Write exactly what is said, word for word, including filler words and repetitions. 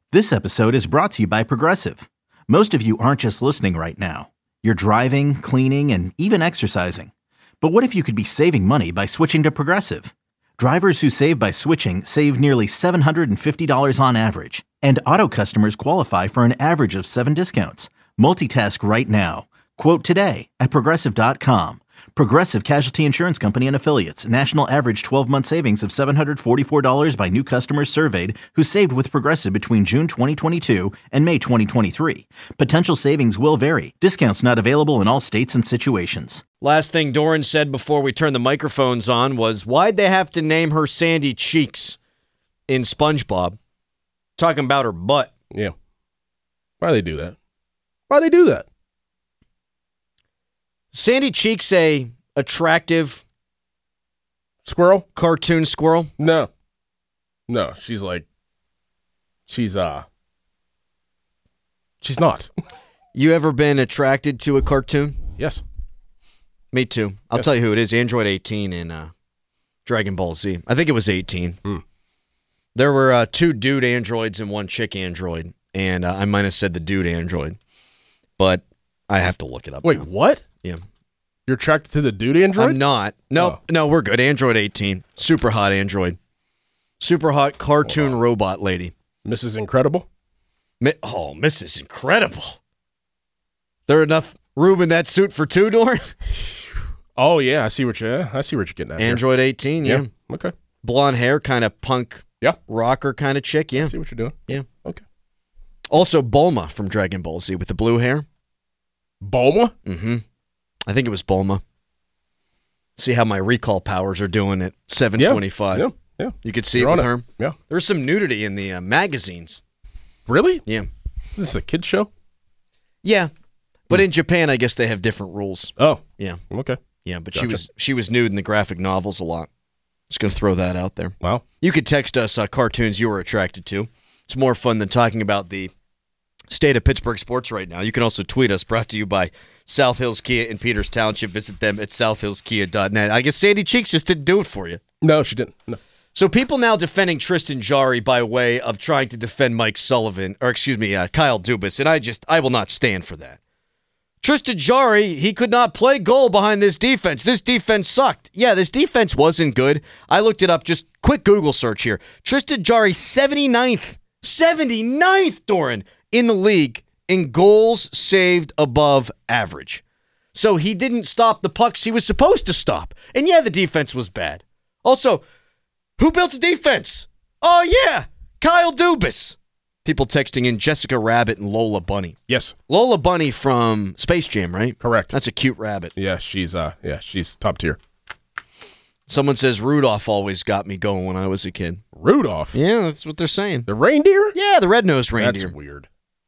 This episode is brought to you by Progressive. Most of you aren't just listening right now. You're driving, cleaning, and even exercising. But what if you could be saving money by switching to Progressive? Drivers who save by switching save nearly seven hundred fifty dollars on average. And auto customers qualify for an average of seven discounts. Multitask right now. Quote today at Progressive dot com. Progressive Casualty Insurance Company and Affiliates. National average twelve-month savings of seven hundred forty-four dollars by new customers surveyed who saved with Progressive between June twenty twenty-two and May twenty twenty-three. Potential savings will vary. Discounts not available in all states and situations. Last thing Doran said before we turned the microphones on was, why'd they have to name her Sandy Cheeks in SpongeBob? Talking about her butt. Yeah. Why they do that? Why they do that? Sandy Cheeks a attractive Squirrel? cartoon squirrel? No. No, she's like, she's, uh, she's not. You ever been attracted to a cartoon? Yes. Me too. I'll Yes. tell you who it is. Android eighteen in uh, Dragon Ball Z. I think it was eighteen. Hmm. There were uh, two dude androids and one chick android, and uh, I might have said the dude android, but I have to look it up. Wait, now. what? Yeah. You're attracted to the dude android? I'm not. No, Oh. no, we're good. Android eighteen. Super hot android. Super hot cartoon Wow. robot lady. Missus Incredible? Mi- oh, Missus Incredible. There enough room in that suit for two, Doran? Oh, yeah, I see what you, I see what you're getting at. here. Android eighteen, yeah. Yeah. Okay. Blonde hair, kind of punk Yeah. rocker kind of chick, yeah. I see what you're doing. Yeah. Okay. Also, Bulma from Dragon Ball Z with the blue hair. Bulma? Mm-hmm. I think it was Bulma. See how my recall powers are doing at seven twenty-five. Yeah. Yeah. You could see You're it with on her. Yeah. There was some nudity in the uh, magazines. Really? Yeah. Is this a kid's show? Yeah. But in Japan, I guess they have different rules. Oh. Yeah. Okay. Yeah, but she Gotcha. was she was nude in the graphic novels a lot. Just going to throw that out there. Wow. You could text us uh, cartoons you were attracted to. It's more fun than talking about the state of Pittsburgh sports right now. You can also tweet us, brought to you by South Hills Kia in Peters Township. Visit them at south hills kia dot net. I guess Sandy Cheeks just didn't do it for you. No, she didn't. No. So people now defending Tristan Jarry by way of trying to defend Mike Sullivan, or excuse me, uh, Kyle Dubas, and I just, I will not stand for that. Tristan Jarry, he could not play goal behind this defense. This defense sucked. Yeah, this defense wasn't good. I looked it up, just quick Google search here. Tristan Jarry, seventy-ninth, seventy-ninth, Doran, in the league in goals saved above average. So he didn't stop the pucks he was supposed to stop. And yeah, the defense was bad. Also, who built the defense? Oh, yeah, Kyle Dubas. People texting in Jessica Rabbit and Lola Bunny. Yes. Lola Bunny from Space Jam, right? Correct. That's a cute rabbit. Yeah, she's uh yeah, she's top tier. Someone says Rudolph always got me going when I was a kid. Rudolph. Yeah, that's what they're saying. The reindeer? Yeah, the red-nosed reindeer. That's weird.